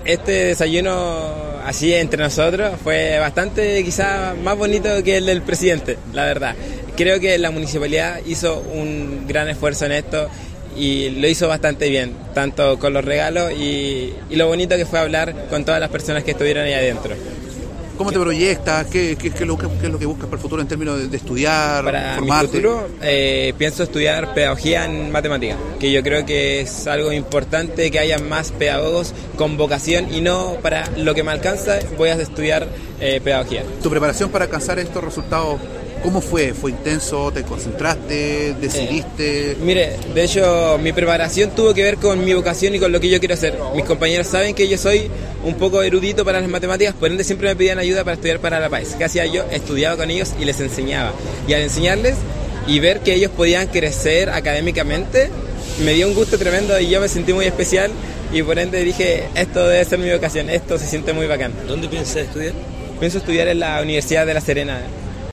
este desayuno así entre nosotros fue bastante quizá más bonito que el del presidente, la verdad. Creo que la municipalidad hizo un gran esfuerzo en esto y lo hizo bastante bien, tanto con los regalos y lo bonito que fue hablar con todas las personas que estuvieron ahí adentro. ¿Cómo te proyectas? ¿Qué es lo que buscas para el futuro en términos de estudiar, para formarte? Mi futuro, pienso estudiar pedagogía en matemáticas, que yo creo que es algo importante que haya más pedagogos con vocación y no para lo que me alcanza voy a estudiar pedagogía. ¿Tu preparación para alcanzar estos resultados, cómo fue? ¿Fue intenso? ¿Te concentraste? ¿Decidiste? Mire, de hecho mi preparación tuvo que ver con mi vocación y con lo que yo quiero hacer. Mis compañeros saben que yo soy un poco erudito para las matemáticas, por ende siempre me pedían ayuda para estudiar para la PAES. ¿Qué hacía yo? Estudiaba con ellos y les enseñaba. Y al enseñarles y ver que ellos podían crecer académicamente, me dio un gusto tremendo y yo me sentí muy especial y por ende dije, esto debe ser mi vocación, esto se siente muy bacán. ¿Dónde piensas estudiar? Pienso estudiar en la Universidad de La Serena.